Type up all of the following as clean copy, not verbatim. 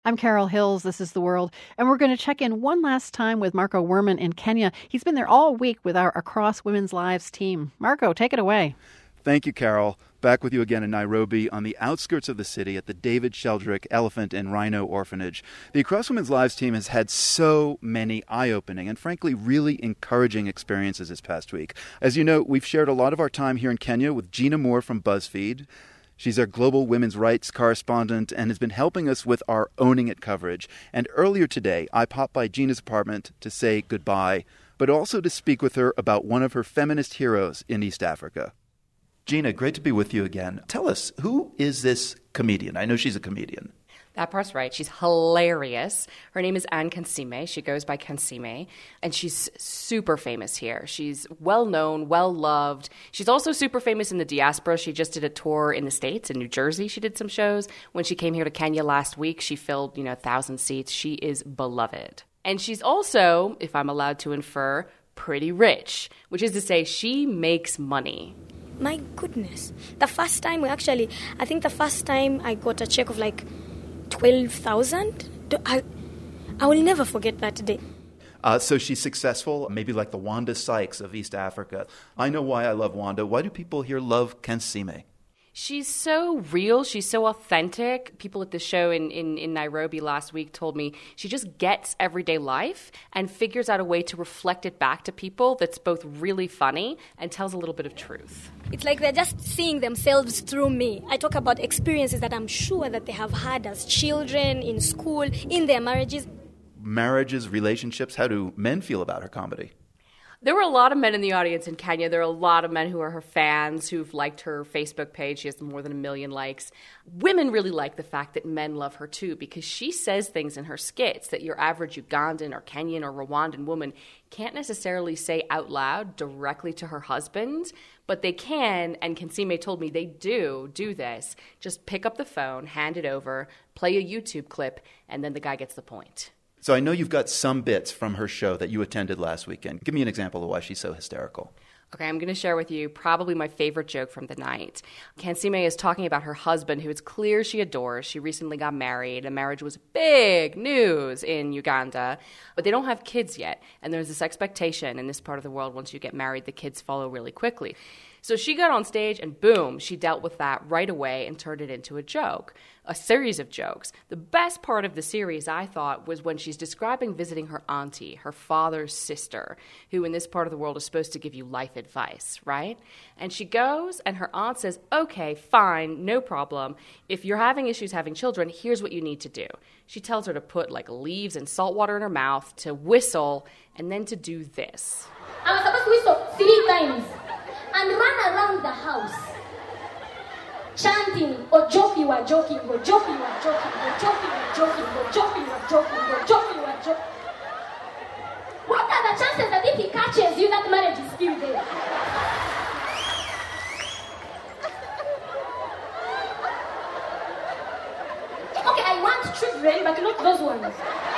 I'm Carol Hills. This is The World. And we're going to check in one last time with Marco Werman in Kenya. He's been there all week with our Across Women's Lives team. Marco, take it away. Thank you, Carol. Back with you again in Nairobi on the outskirts of the city at the David Sheldrick Elephant and Rhino Orphanage. The Across Women's Lives team has had so many eye-opening and frankly really encouraging experiences this past week. As you know, we've shared a lot of our time here in Kenya with Gina Moore from BuzzFeed. She's our global women's rights correspondent and has been helping us with our Owning It coverage. And earlier today, I popped by Gina's apartment to say goodbye, but also to speak with her about one of her feminist heroes in East Africa. Gina, great to be with you again. Tell us, who is this comedian? I know she's a comedian. That part's right. She's hilarious. Her name is Anne Kansiime. She goes by Kansiime, and she's super famous here. She's well-known, well-loved. She's also super famous in the diaspora. She just did a tour in the States, in New Jersey. She did some shows. When she came here to Kenya last week, she filled, 1,000 seats. She is beloved. And she's also, if I'm allowed to infer, pretty rich, which is to say she makes money. My goodness. The first time I got a check of 12,000. I will never forget that day. So she's successful, maybe like the Wanda Sykes of East Africa. I know why I love Wanda. Why do people here love Kansiime? She's so real. She's so authentic. People at the show in Nairobi last week told me she just gets everyday life and figures out a way to reflect it back to people that's both really funny and tells a little bit of truth. It's like they're just seeing themselves through me. I talk about experiences that I'm sure that they have had as children, in school, in their marriages. Marriages, relationships, how do men feel about her comedy? There were a lot of men in the audience in Kenya. There are a lot of men who are her fans, who've liked her Facebook page. She has more than 1 million likes. Women really like the fact that men love her too, because she says things in her skits that your average Ugandan or Kenyan or Rwandan woman can't necessarily say out loud directly to her husband, but they can, and Kansiime told me they do this. Just pick up the phone, hand it over, play a YouTube clip, and then the guy gets the point. So I know you've got some bits from her show that you attended last weekend. Give me an example of why she's so hysterical. Okay, I'm going to share with you probably my favorite joke from the night. Kansiime is talking about her husband, who it's clear she adores. She recently got married. A marriage was big news in Uganda, but they don't have kids yet. And there's this expectation in this part of the world, once you get married, the kids follow really quickly. So she got on stage and boom, she dealt with that right away and turned it into a joke, a series of jokes. The best part of the series, I thought, was when she's describing visiting her auntie, her father's sister, who in this part of the world is supposed to give you life advice, right? And she goes and her aunt says, okay, fine, no problem. If you're having issues having children, here's what you need to do. She tells her to put leaves and salt water in her mouth, to whistle, and then to do this. I was supposed to whistle 3 times. And run around the house, chanting, Ojoki you are joking, Ojoki you are joking, Ojoki you are joking, Ojoki you are joking, Ojoki you are joking. What are the chances that if he catches you, that marriage is still there? Okay, I want children, but not those ones.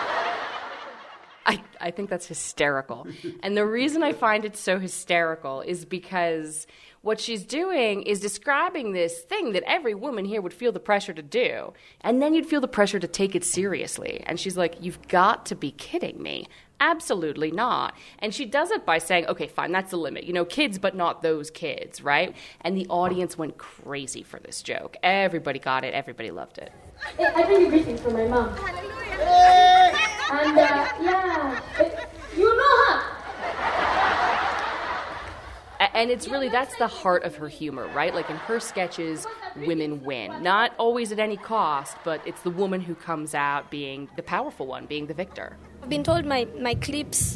I think that's hysterical. And the reason I find it so hysterical is because what she's doing is describing this thing that every woman here would feel the pressure to do. And then you'd feel the pressure to take it seriously. And she's like, you've got to be kidding me. Absolutely not. And she does it by saying, okay, fine, that's the limit. Kids, but not those kids, right? And the audience went crazy for this joke. Everybody got it. Everybody loved it. Hey, I bring you greetings from my mom. And, you know her. And it's really, that's the heart of her humor, right? Like in her sketches, women win. Not always at any cost, but it's the woman who comes out being the powerful one, being the victor. I've been told my clips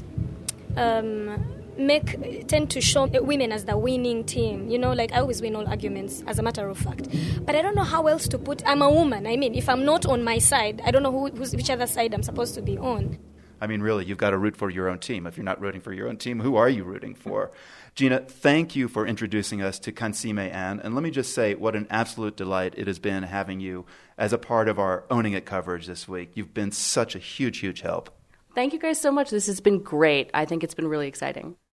tend to show women as the winning team. I always win all arguments, as a matter of fact. But I don't know how else to put. I'm a woman. I mean, if I'm not on my side, I don't know which other side I'm supposed to be on. I mean, really, you've got to root for your own team. If you're not rooting for your own team, who are you rooting for? Gina, thank you for introducing us to Kansiime Anne. And let me just say what an absolute delight it has been having you as a part of our Owning It coverage this week. You've been such a huge, huge help. Thank you guys so much. This has been great. I think it's been really exciting.